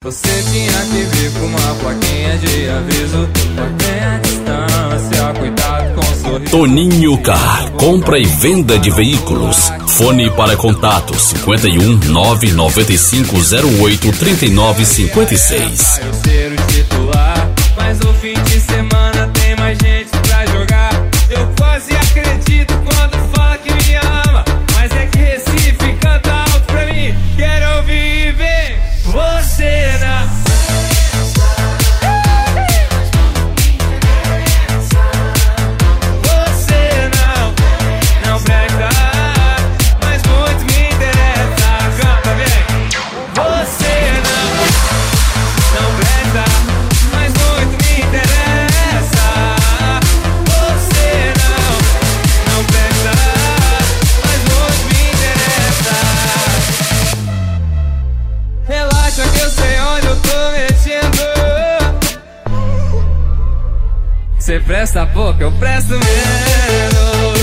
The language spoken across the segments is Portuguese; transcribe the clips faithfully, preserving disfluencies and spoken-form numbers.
Você tinha que vir com uma plaquinha de aviso. Mantenha a distância, cuidado com o sorriso. Toninho Car, compra e venda de veículos. Fone para contato cinquenta e um, nove noventa e cinco zero oito, trinta e nove cinquenta e seis. Eu ser o titular, mas no fim de semana tem mais gente pra jogar. Eu quase acredito quando fala que me ama, mas é que Recife canta alto pra mim. Quero ouvir e ver você não. Você não, não presta, mas muito me interessa. Canta bem. Você não, não presta, mas muito me interessa. Você não, não presta, mas muito me interessa. Relaxa que eu sei onde eu tô mexendo. Cê presta pouco, eu presto menos.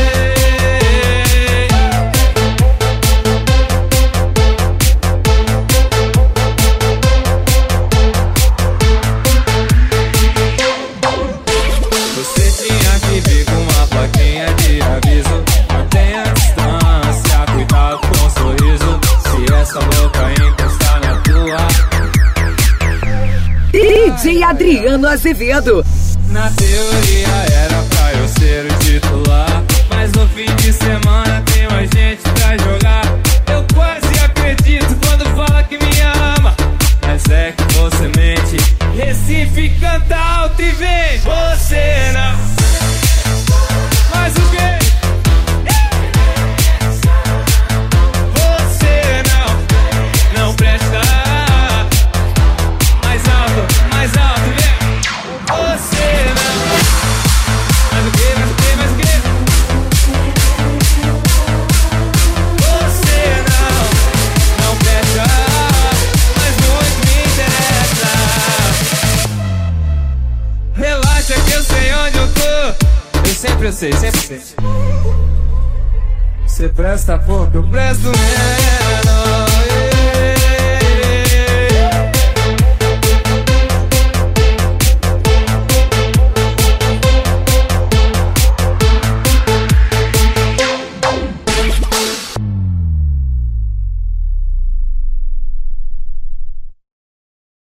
Você tinha que vir com uma plaquinha de aviso. Mantenha a distância, cuidado com o sorriso. Se essa boca encostar na tua. D J Adriano Azevedo. Na teoria era pra eu ser o titular, mas no fim de semana tem mais gente pra jogar. Eu quase acredito quando fala que me ama, mas é que você mente. Recife canta alto e vem. Você não. Mas o quê? Você não, não presta. Mais alto, mais alto, vem. Você não. Mais o quê, mais o quê, mais o quê? Você não, não presta, mas muito me interessa. Relaxa que eu sei onde eu tô. Eu sempre eu sei, sempre sei. Você presta pouco, eu presto menos.